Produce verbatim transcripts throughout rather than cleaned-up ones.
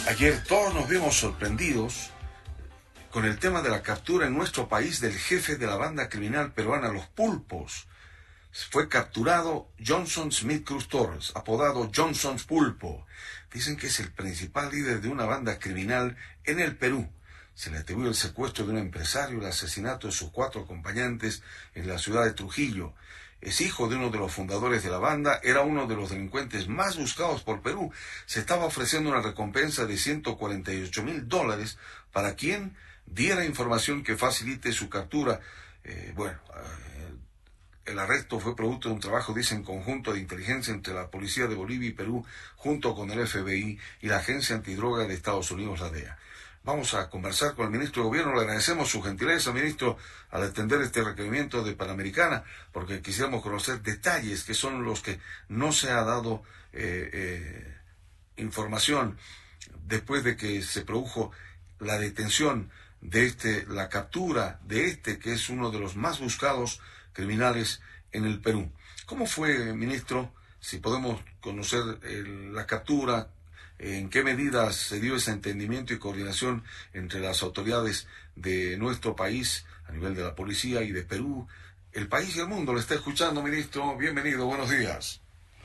Ayer todos nos vimos sorprendidos con el tema de la captura en nuestro país del jefe de la banda criminal peruana Los Pulpos. Fue capturado Johnson Smith Cruz Torres, apodado Johnson's Pulpo. Dicen que es el principal líder de una banda criminal en el Perú. Se le atribuyó el secuestro de un empresario y el asesinato de sus cuatro acompañantes en la ciudad de Trujillo. Es hijo de uno de los fundadores de la banda, era uno de los delincuentes más buscados por Perú. Se estaba ofreciendo una recompensa de ciento cuarenta y ocho mil dólares para quien diera información que facilite su captura. Eh, bueno, eh, el arresto fue producto de un trabajo, dicen, conjunto de inteligencia entre la Policía de Bolivia y Perú, junto con el F B I y la Agencia Antidroga de Estados Unidos, la D E A. Vamos a conversar con el ministro de Gobierno. Le agradecemos su gentileza, ministro, al atender este requerimiento de Panamericana, porque quisiéramos conocer detalles que son los que no se ha dado eh, eh, información después de que se produjo la detención de este, la captura de este, que es uno de los más buscados criminales en el Perú. ¿Cómo fue, ministro? Si podemos conocer el, la captura, en qué medidas se dio ese entendimiento y coordinación entre las autoridades de nuestro país a nivel de la policía y de Perú. El país y el mundo le está escuchando, ministro. Bienvenido, buenos días.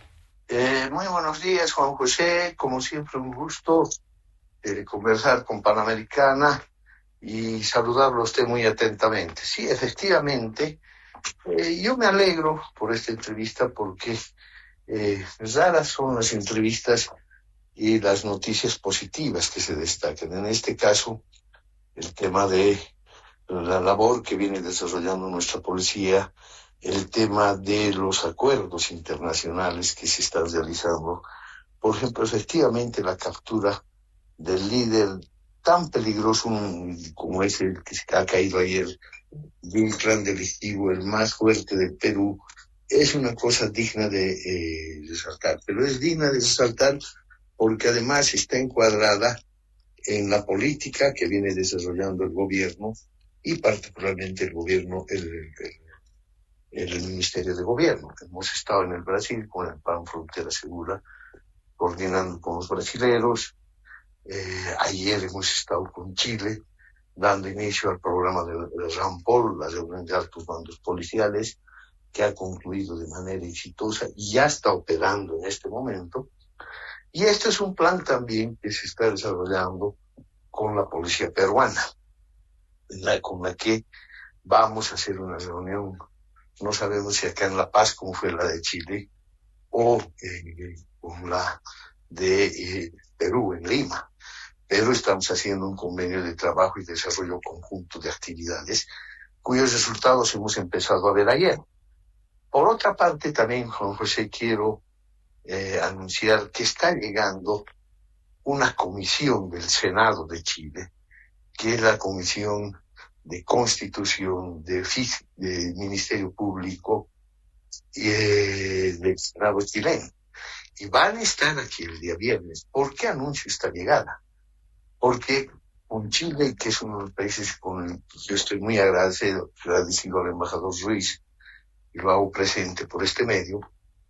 Eh, muy buenos días, Juan José. Como siempre, un gusto eh, conversar con Panamericana y saludarlo a usted muy atentamente. Sí, efectivamente, eh, yo me alegro por esta entrevista porque eh, raras son las entrevistas y las noticias positivas que se destacan. En este caso, el tema de la labor que viene desarrollando nuestra policía, el tema de los acuerdos internacionales que se están realizando. Por ejemplo, efectivamente, la captura del líder tan peligroso como es el que se ha caído ayer, de un clan delictivo, el más fuerte del Perú, es una cosa digna de eh, resaltar. Pero es digna de resaltar porque además está encuadrada en la política que viene desarrollando el gobierno y particularmente el gobierno, el, el, el Ministerio de Gobierno. Hemos estado en el Brasil con el Plan Frontera Segura, coordinando con los brasileros. Eh, ayer hemos estado con Chile, dando inicio al programa de, de RAMPOL, la reunión de altos mandos policiales, que ha concluido de manera exitosa y ya está operando en este momento. Y este es un plan también que se está desarrollando con la policía peruana, la, con la que vamos a hacer una reunión, no sabemos si acá en La Paz, como fue la de Chile, o eh, con la de eh, Perú, en Lima. Pero estamos haciendo un convenio de trabajo y desarrollo conjunto de actividades, cuyos resultados hemos empezado a ver ayer. Por otra parte, también, Juan José, quiero Eh, anunciar que está llegando una comisión del Senado de Chile, que es la Comisión de Constitución, de, de Ministerio Público y eh, del Senado chileno. Y van a estar aquí el día viernes. ¿Por qué anuncio esta llegada? Porque con Chile, que es uno de los países con el que yo estoy muy agradecido, agradecido al embajador Ruiz, y lo hago presente por este medio,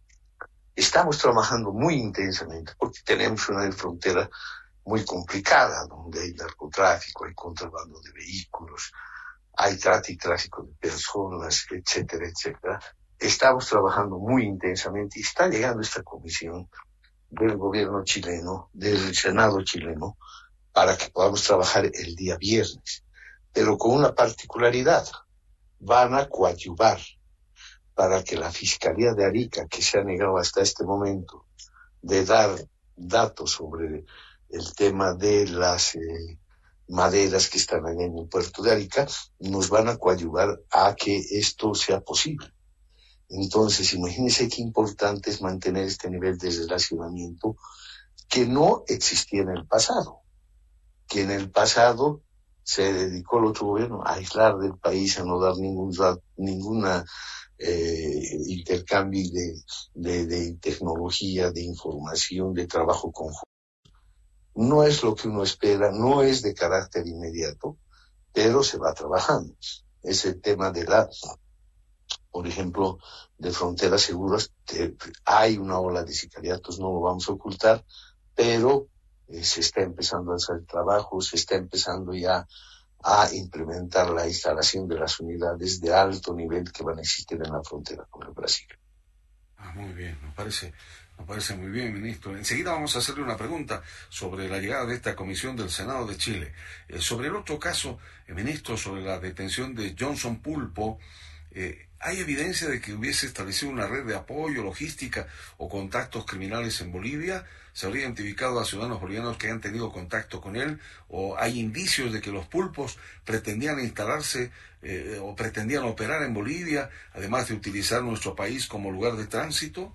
estamos trabajando muy intensamente porque tenemos una frontera muy complicada, donde hay narcotráfico, hay contrabando de vehículos, hay trata y tráfico de personas, etcétera, etcétera. Estamos trabajando muy intensamente y está llegando esta comisión del gobierno chileno, del Senado chileno, para que podamos trabajar el día viernes, pero con una particularidad: van a coadyuvar para que la Fiscalía de Arica, que se ha negado hasta este momento de dar datos sobre el tema de las eh, maderas que están en el puerto de Arica, nos van a coadyuvar a que esto sea posible. Entonces, imagínense qué importante es mantener este nivel de relacionamiento que no existía en el pasado, que en el pasado se dedicó el otro gobierno a aislar del país, a no dar ningún, ninguna Eh, intercambio de, de, de tecnología, de información, de trabajo conjunto. No es lo que uno espera, no es de carácter inmediato, pero se va trabajando. Es el tema de la, por ejemplo, de fronteras seguras. Te, hay una ola de sicariatos, no lo vamos a ocultar, pero eh, se está empezando a hacer trabajo, se está empezando ya a implementar la instalación de las unidades de alto nivel que van a existir en la frontera con el Brasil. Ah, muy bien, nos parece, nos parece muy bien, ministro. Enseguida vamos a hacerle una pregunta sobre la llegada de esta comisión del Senado de Chile. Eh, sobre el otro caso, eh, ministro, sobre la detención de Johnson Pulpo, eh, ¿hay evidencia de que hubiese establecido una red de apoyo, logística o contactos criminales en Bolivia? ¿Se habría identificado a ciudadanos bolivianos que han tenido contacto con él? ¿O hay indicios de que los pulpos pretendían instalarse eh, o pretendían operar en Bolivia, además de utilizar nuestro país como lugar de tránsito?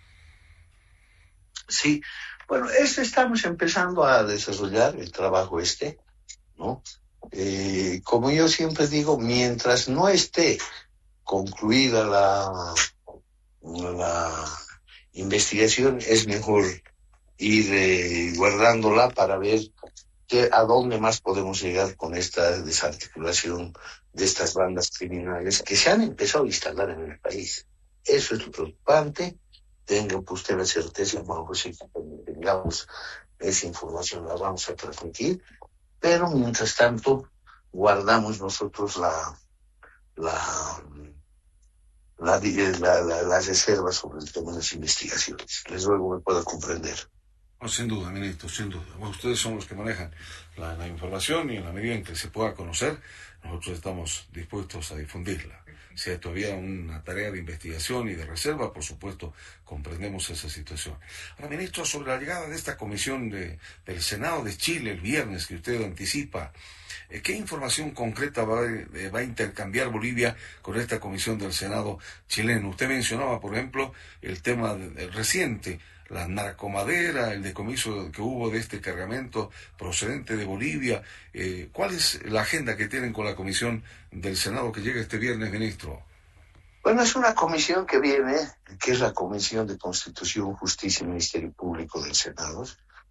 Sí, bueno, este estamos empezando a desarrollar el trabajo este, ¿no? Eh, como yo siempre digo, mientras no esté concluida la, la investigación, es mejor ir eh, guardándola para ver que, a dónde más podemos llegar con esta desarticulación de estas bandas criminales que se han empezado a instalar en el país. Eso es lo preocupante. Tenga usted la certeza, Juan José, que tengamos esa información, la vamos a transmitir, pero mientras tanto guardamos nosotros la la la, la, la, la reserva sobre el tema de las investigaciones. Les ruego me pueda comprender. Oh, sin duda, ministro, sin duda. Bueno, ustedes son los que manejan la, la información y en la medida en que se pueda conocer, nosotros estamos dispuestos a difundirla. Si hay todavía una tarea de investigación y de reserva, por supuesto, comprendemos esa situación. Ahora, ministro, sobre la llegada de esta comisión de, del Senado de Chile el viernes que usted anticipa, ¿qué información concreta va, va a intercambiar Bolivia con esta comisión del Senado chileno? Usted mencionaba, por ejemplo, el tema del reciente, la narcomadera, el decomiso que hubo de este cargamento procedente de Bolivia. Eh, ¿Cuál es la agenda que tienen con la comisión del Senado que llega este viernes, ministro? Bueno, es una comisión que viene, que es la Comisión de Constitución, Justicia y Ministerio Público del Senado.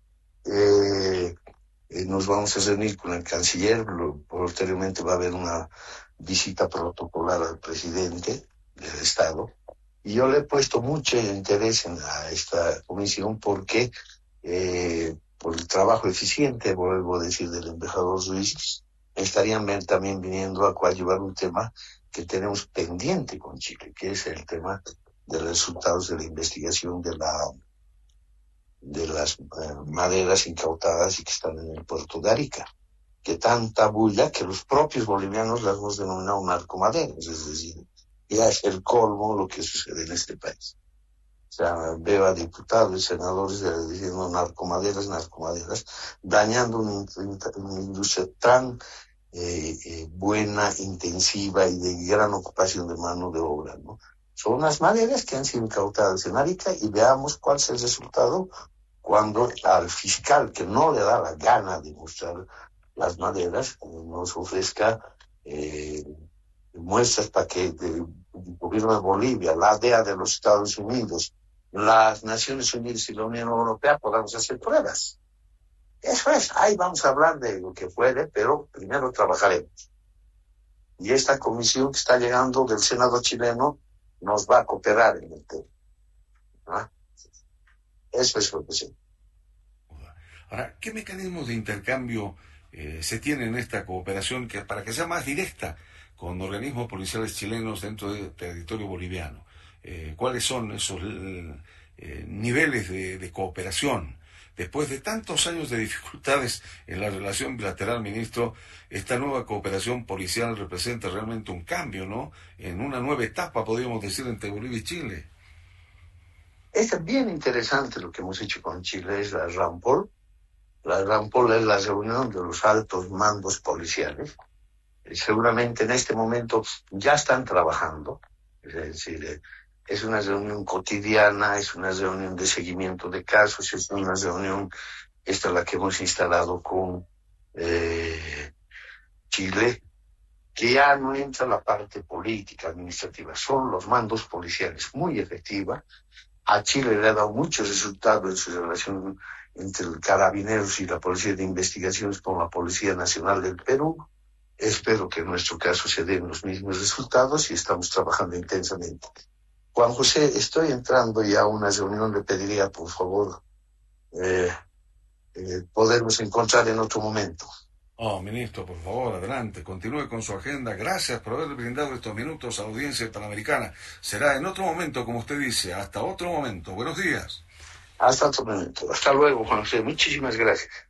Eh, eh, nos vamos a reunir con el canciller, lo, posteriormente va a haber una visita protocolar al presidente del Estado. Y yo le he puesto mucho interés en la, esta comisión porque eh, por el trabajo eficiente, vuelvo a decir, del embajador Ruiz, estarían también viniendo a coadyuvar un tema que tenemos pendiente con Chile, que es el tema de los resultados de la investigación de la de las eh, maderas incautadas y que están en el puerto de Arica, que tanta bulla que los propios bolivianos las hemos denominado narcomaderas, es decir, ya es el colmo lo que sucede en este país. O sea, veo a diputados y senadores diciendo narcomaderas, narcomaderas, dañando una, una industria tan eh, eh, buena, intensiva y de gran ocupación de mano de obra, ¿no? Son unas maderas que han sido incautadas en Arica y veamos cuál es el resultado cuando al fiscal que no le da la gana de mostrar las maderas nos ofrezca eh, muestras para que el gobierno de Bolivia, la D E A de los Estados Unidos, las Naciones Unidas y la Unión Europea podamos hacer pruebas. Eso es, ahí vamos a hablar de lo que puede, pero primero trabajaremos. Y esta comisión que está llegando del Senado chileno nos va a cooperar en el tema. ¿Ah? Eso es lo que sí. Ahora, ¿qué mecanismos de intercambio eh, se tienen en esta cooperación que, para que sea más directa con organismos policiales chilenos dentro del territorio boliviano? Eh, ¿Cuáles son esos eh, niveles de, de cooperación? Después de tantos años de dificultades en la relación bilateral, ministro, esta nueva cooperación policial representa realmente un cambio, ¿no? En una nueva etapa, podríamos decir, entre Bolivia y Chile. Es bien interesante lo que hemos hecho con Chile, es la RAMPOL. La RAMPOL es la reunión de los altos mandos policiales. Seguramente en este momento ya están trabajando, es decir, es una reunión cotidiana, es una reunión de seguimiento de casos, es una reunión, esta es la que hemos instalado con eh, Chile, que ya no entra la parte política, administrativa, son los mandos policiales, muy efectiva. A Chile le ha dado muchos resultados en su relación entre el Carabineros y la Policía de Investigaciones con la Policía Nacional del Perú. Espero que en nuestro caso se den los mismos resultados y estamos trabajando intensamente. Juan José, estoy entrando ya a una reunión, le pediría por favor eh, eh, eh, podernos encontrar en otro momento. Oh, ministro, por favor, adelante, continúe con su agenda. Gracias por haber brindado estos minutos a la audiencia panamericana. Será en otro momento, como usted dice, hasta otro momento. Buenos días. Hasta otro momento. Hasta luego, Juan José. Muchísimas gracias.